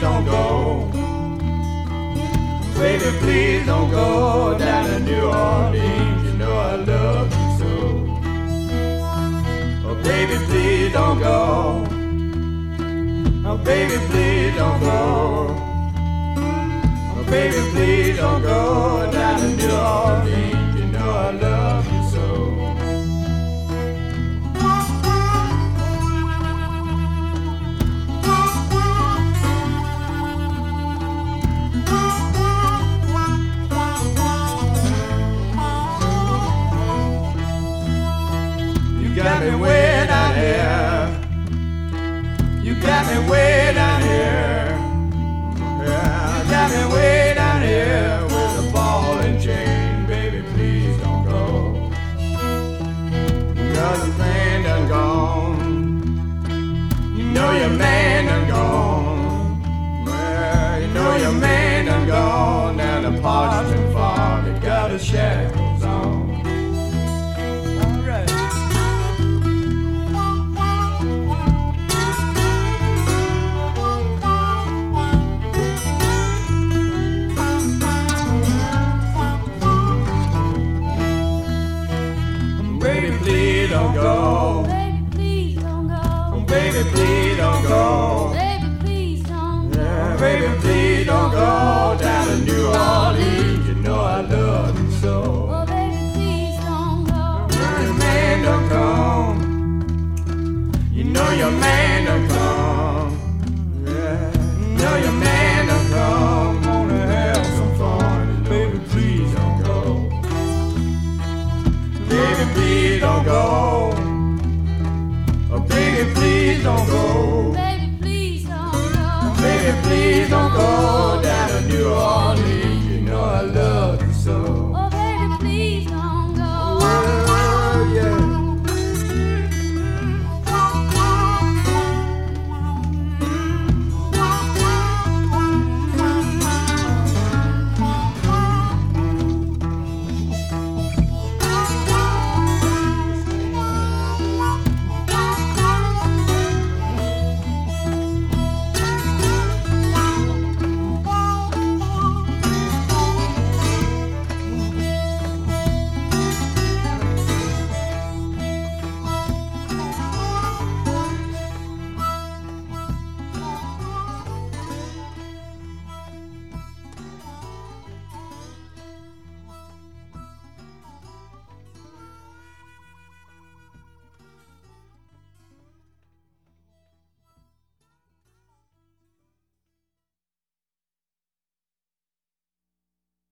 don't go. Baby, please don't go down to New Orleans. You know I love you so. Oh, baby, please don't go. Oh, baby, please don't go. Oh, baby, please don't go down to New Orleans. You know I love you so. You got me way down here. You got me way down here. Yeah, you got me way down here with a ball and chain. Baby, please don't go. 'Cause the man done gone. You know your man done gone. Well, you know your man done gone down to Parchment Farm. He got his shackles on. Baby, please don't go. Baby, please don't go. Baby, please don't go. Baby, please don't go. Yeah, baby, please don't go down to New Orleans. You know I love you so. Oh, baby, please don't go. Your man done come. You know your man done come. Yeah, you know your man done come. Wanna have some fun. Baby, please don't go. Baby, please don't go. Oh, baby, please don't go. Baby, please don't go. Baby, please don't go